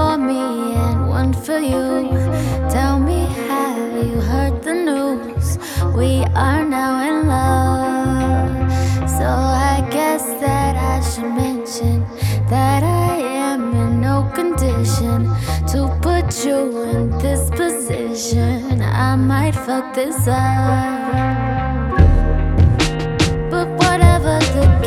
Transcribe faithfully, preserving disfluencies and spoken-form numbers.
for me and one for you. Tell me, have you heard the news? We are now in love. So I guess that I should mention that I am in no condition to put you in this position. I might fuck this up, but whatever the